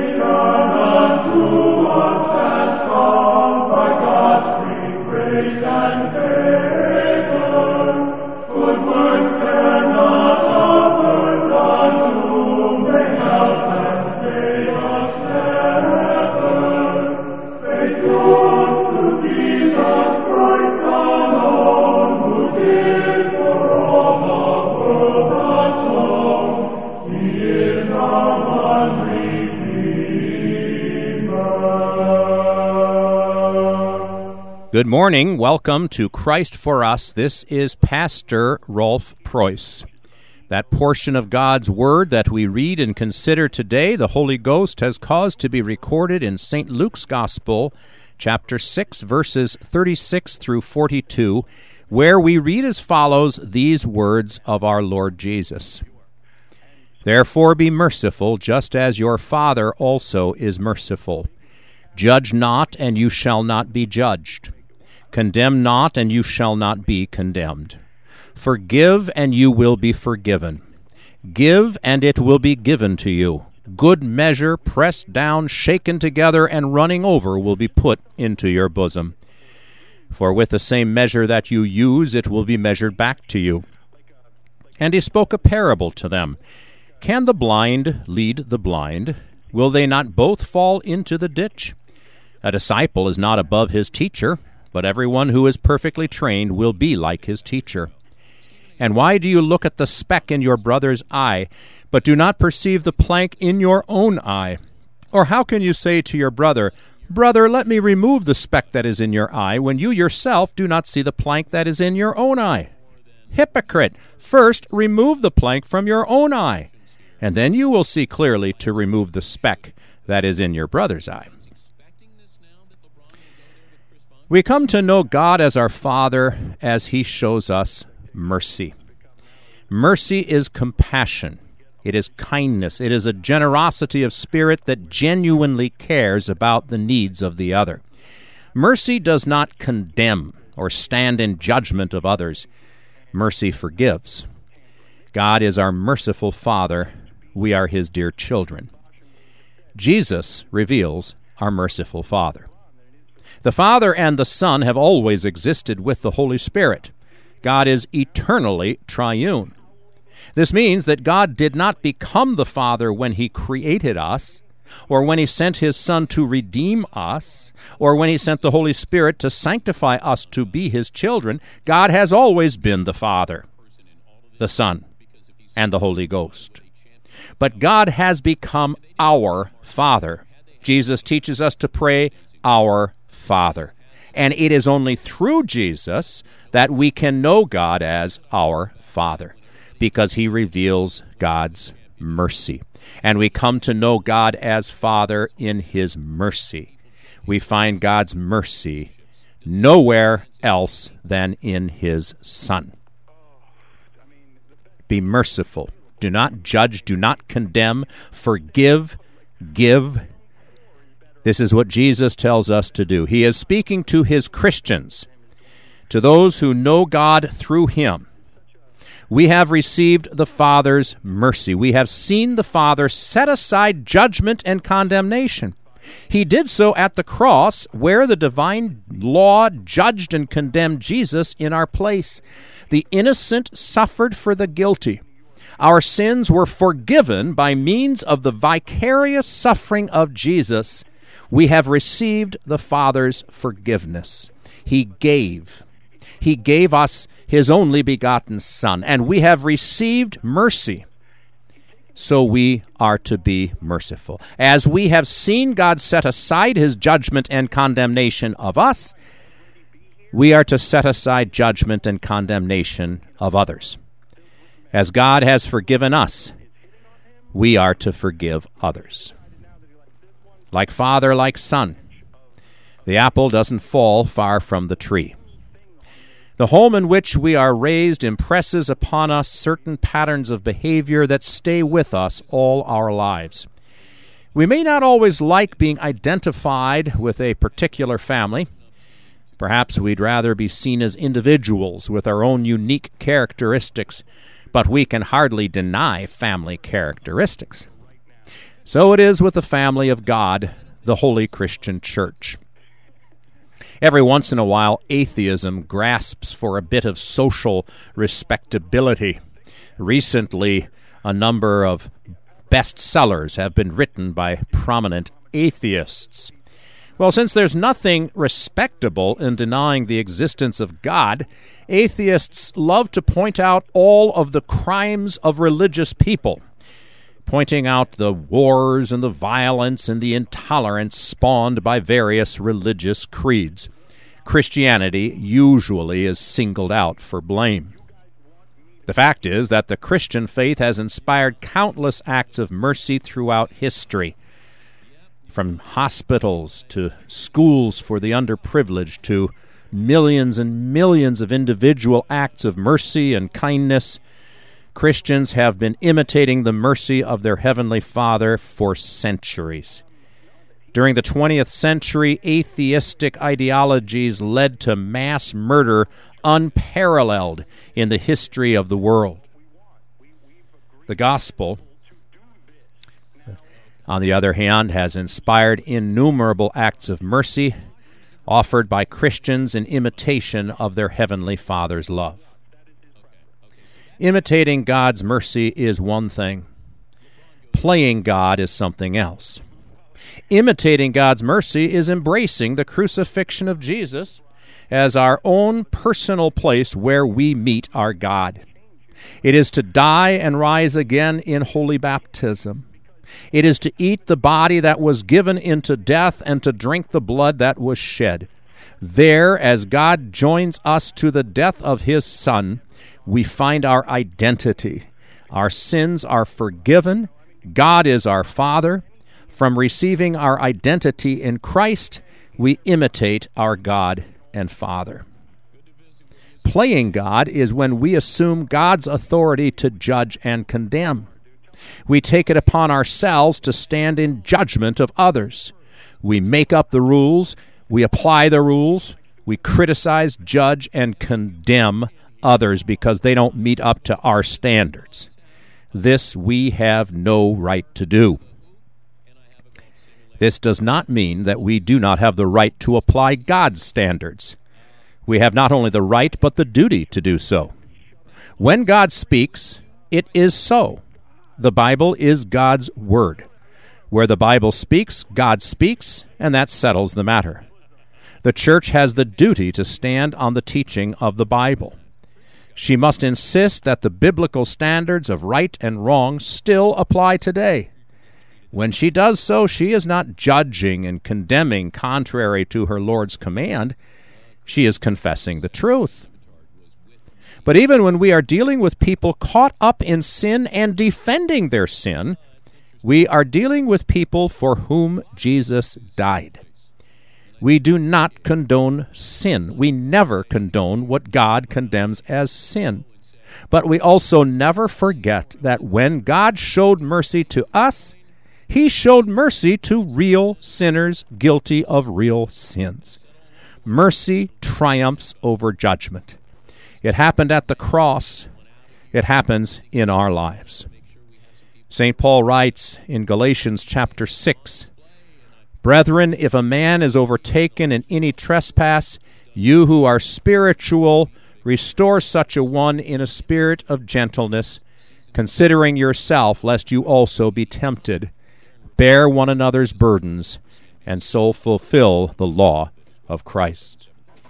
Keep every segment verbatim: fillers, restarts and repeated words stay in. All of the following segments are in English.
Good morning. Welcome to Christ for Us. This is Pastor Rolf Preuss. That portion of God's Word that we read and consider today, the Holy Ghost has caused to be recorded in Saint Luke's Gospel, chapter six, verses thirty-six through forty-two, where we read as follows these words of our Lord Jesus. Therefore be merciful, just as your Father also is merciful. Judge not, and you shall not be judged. Condemn not, and you shall not be condemned. Forgive, and you will be forgiven. Give, and it will be given to you. Good measure, pressed down, shaken together, and running over will be put into your bosom. For with the same measure that you use, it will be measured back to you. And he spoke a parable to them. Can the blind lead the blind? Will they not both fall into the ditch? A disciple is not above his teacher, but everyone who is perfectly trained will be like his teacher. And why do you look at the speck in your brother's eye, but do not perceive the plank in your own eye? Or how can you say to your brother, Brother, let me remove the speck that is in your eye, when you yourself do not see the plank that is in your own eye? Hypocrite! First remove the plank from your own eye, and then you will see clearly to remove the speck that is in your brother's eye. We come to know God as our Father as He shows us mercy. Mercy is compassion. It is kindness. It is a generosity of spirit that genuinely cares about the needs of the other. Mercy does not condemn or stand in judgment of others. Mercy forgives. God is our merciful Father. We are His dear children. Jesus reveals our merciful Father. The Father and the Son have always existed with the Holy Spirit. God is eternally triune. This means that God did not become the Father when He created us, or when He sent His Son to redeem us, or when He sent the Holy Spirit to sanctify us to be His children. God has always been the Father, the Son, and the Holy Ghost. But God has become our Father. Jesus teaches us to pray, Our Father. And it is only through Jesus that we can know God as our Father, because He reveals God's mercy. And we come to know God as Father in His mercy. We find God's mercy nowhere else than in His Son. Be merciful. Do not judge. Do not condemn. Forgive. Give. This is what Jesus tells us to do. He is speaking to His Christians, to those who know God through Him. We have received the Father's mercy. We have seen the Father set aside judgment and condemnation. He did so at the cross, where the divine law judged and condemned Jesus in our place. The innocent suffered for the guilty. Our sins were forgiven by means of the vicarious suffering of Jesus. We have received the Father's forgiveness. He gave. He gave us His only begotten Son, and we have received mercy. So we are to be merciful. As we have seen God set aside His judgment and condemnation of us, we are to set aside judgment and condemnation of others. As God has forgiven us, we are to forgive others. Like father, like son. The apple doesn't fall far from the tree. The home in which we are raised impresses upon us certain patterns of behavior that stay with us all our lives. We may not always like being identified with a particular family. Perhaps we'd rather be seen as individuals with our own unique characteristics, but we can hardly deny family characteristics. So it is with the family of God, the Holy Christian Church. Every once in a while, atheism grasps for a bit of social respectability. Recently, a number of bestsellers have been written by prominent atheists. Well, since there's nothing respectable in denying the existence of God, atheists love to point out all of the crimes of religious people, pointing out the wars and the violence and the intolerance spawned by various religious creeds. Christianity usually is singled out for blame. The fact is that the Christian faith has inspired countless acts of mercy throughout history, from hospitals to schools for the underprivileged to millions and millions of individual acts of mercy and kindness. Christians have been imitating the mercy of their Heavenly Father for centuries. During the twentieth century, atheistic ideologies led to mass murder unparalleled in the history of the world. The gospel, on the other hand, has inspired innumerable acts of mercy offered by Christians in imitation of their Heavenly Father's love. Imitating God's mercy is one thing. Playing God is something else. Imitating God's mercy is embracing the crucifixion of Jesus as our own personal place where we meet our God. It is to die and rise again in holy baptism. It is to eat the body that was given into death and to drink the blood that was shed. There, as God joins us to the death of His Son, we find our identity. Our sins are forgiven. God is our Father. From receiving our identity in Christ, we imitate our God and Father. Playing God is when we assume God's authority to judge and condemn. We take it upon ourselves to stand in judgment of others. We make up the rules, we apply the rules, we criticize, judge, and condemn others because they don't meet up to our standards. This we have no right to do. This does not mean that we do not have the right to apply God's standards. We have not only the right, but the duty to do so. When God speaks, it is so. The Bible is God's Word. Where the Bible speaks, God speaks, and that settles the matter. The church has the duty to stand on the teaching of the Bible. She must insist that the biblical standards of right and wrong still apply today. When she does so, she is not judging and condemning contrary to her Lord's command. She is confessing the truth. But even when we are dealing with people caught up in sin and defending their sin, we are dealing with people for whom Jesus died. We do not condone sin. We never condone what God condemns as sin. But we also never forget that when God showed mercy to us, He showed mercy to real sinners guilty of real sins. Mercy triumphs over judgment. It happened at the cross. It happens in our lives. Saint Paul writes in Galatians chapter six, "Brethren, if a man is overtaken in any trespass, you who are spiritual, restore such a one in a spirit of gentleness, considering yourself, lest you also be tempted. Bear one another's burdens, and so fulfill the law of Christ."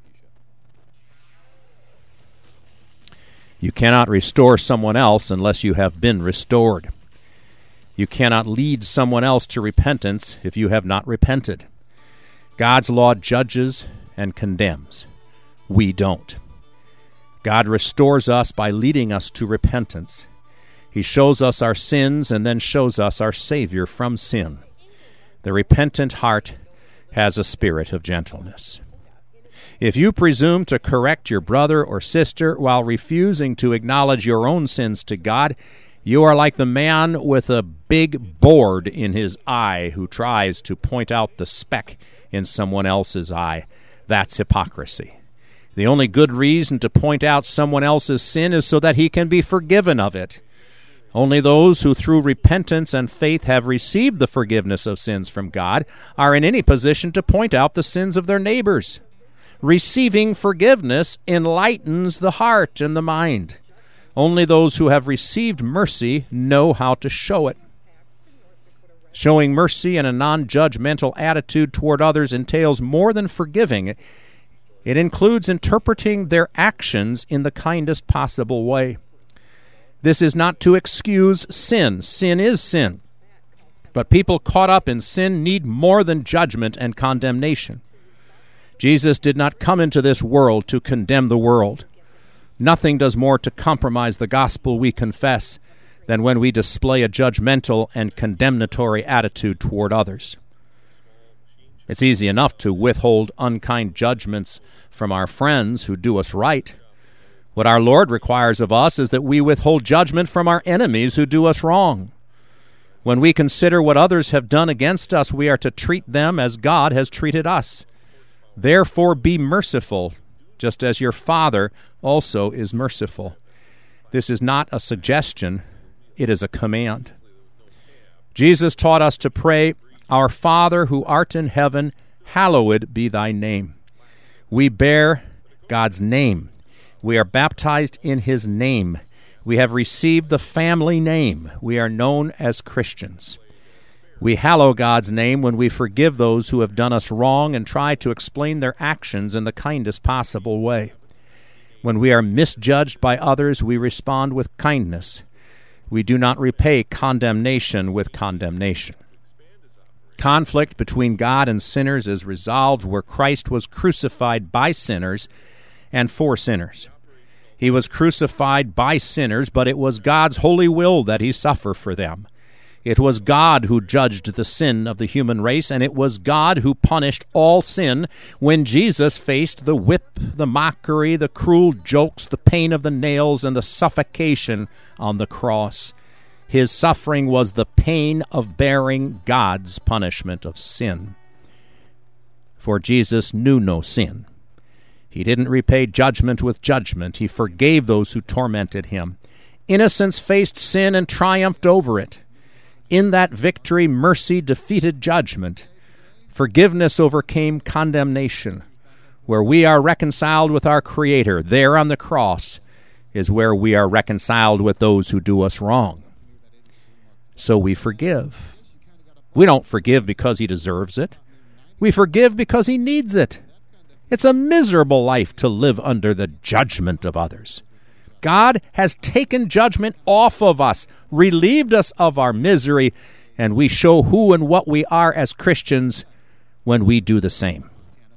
You cannot restore someone else unless you have been restored. You cannot lead someone else to repentance if you have not repented. God's law judges and condemns. We don't. God restores us by leading us to repentance. He shows us our sins and then shows us our Savior from sin. The repentant heart has a spirit of gentleness. If you presume to correct your brother or sister while refusing to acknowledge your own sins to God, you are like the man with a big board in his eye who tries to point out the speck in someone else's eye. That's hypocrisy. The only good reason to point out someone else's sin is so that he can be forgiven of it. Only those who through repentance and faith have received the forgiveness of sins from God are in any position to point out the sins of their neighbors. Receiving forgiveness enlightens the heart and the mind. Only those who have received mercy know how to show it. Showing mercy and a non-judgmental attitude toward others entails more than forgiving. It includes interpreting their actions in the kindest possible way. This is not to excuse sin. Sin is sin. But people caught up in sin need more than judgment and condemnation. Jesus did not come into this world to condemn the world. Nothing does more to compromise the gospel we confess than when we display a judgmental and condemnatory attitude toward others. It's easy enough to withhold unkind judgments from our friends who do us right. What our Lord requires of us is that we withhold judgment from our enemies who do us wrong. When we consider what others have done against us, we are to treat them as God has treated us. Therefore be merciful, just as your Father also is merciful. This is not a suggestion, it is a command. Jesus taught us to pray, Our Father who art in heaven, hallowed be thy name. We bear God's name. We are baptized in his name. We have received the family name. We are known as Christians. We hallow God's name when we forgive those who have done us wrong and try to explain their actions in the kindest possible way. When we are misjudged by others, we respond with kindness. We do not repay condemnation with condemnation. Conflict between God and sinners is resolved where Christ was crucified by sinners and for sinners. He was crucified by sinners, but it was God's holy will that he suffer for them. It was God who judged the sin of the human race, and it was God who punished all sin when Jesus faced the whip, the mockery, the cruel jokes, the pain of the nails, and the suffocation on the cross. His suffering was the pain of bearing God's punishment of sin. For Jesus knew no sin. He didn't repay judgment with judgment. He forgave those who tormented him. Innocence faced sin and triumphed over it. In that victory, mercy defeated judgment. Forgiveness overcame condemnation. Where we are reconciled with our Creator, there on the cross, is where we are reconciled with those who do us wrong. So we forgive. We don't forgive because he deserves it. We forgive because he needs it. It's a miserable life to live under the judgment of others. God has taken judgment off of us, relieved us of our misery, and we show who and what we are as Christians when we do the same.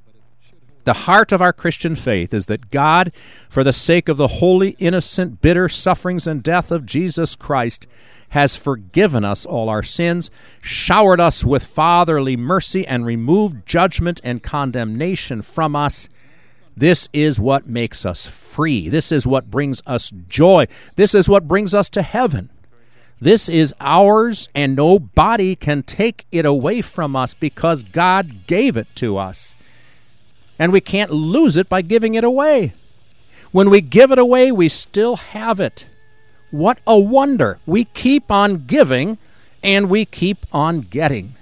The heart of our Christian faith is that God, for the sake of the holy, innocent, bitter sufferings and death of Jesus Christ, has forgiven us all our sins, showered us with fatherly mercy, and removed judgment and condemnation from us. This is what makes us free. This is what brings us joy. This is what brings us to heaven. This is ours, and nobody can take it away from us because God gave it to us. And we can't lose it by giving it away. When we give it away, we still have it. What a wonder. We keep on giving, and we keep on getting.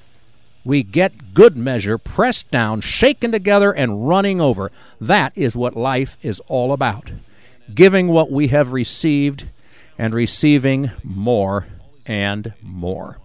We get good measure, pressed down, shaken together, and running over. That is what life is all about. Giving what we have received and receiving more and more.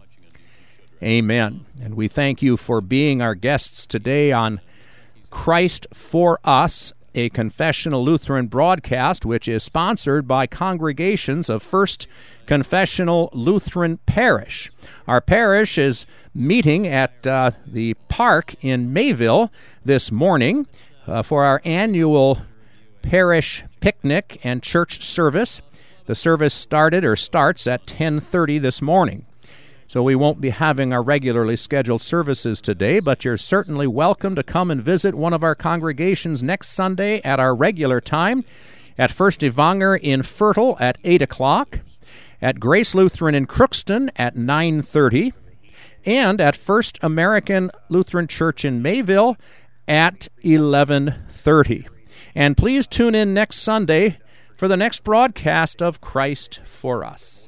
Amen. And we thank you for being our guests today on Christ for Us, a confessional Lutheran broadcast which is sponsored by congregations of First Confessional Lutheran Parish. Our parish is meeting at uh, the park in Mayville this morning uh, for our annual parish picnic and church service. The service started or starts at ten thirty this morning. So we won't be having our regularly scheduled services today, but you're certainly welcome to come and visit one of our congregations next Sunday at our regular time, at First Evanger in Fertile at eight o'clock, at Grace Lutheran in Crookston at nine thirty, and at First American Lutheran Church in Mayville at eleven thirty. And please tune in next Sunday for the next broadcast of Christ for Us.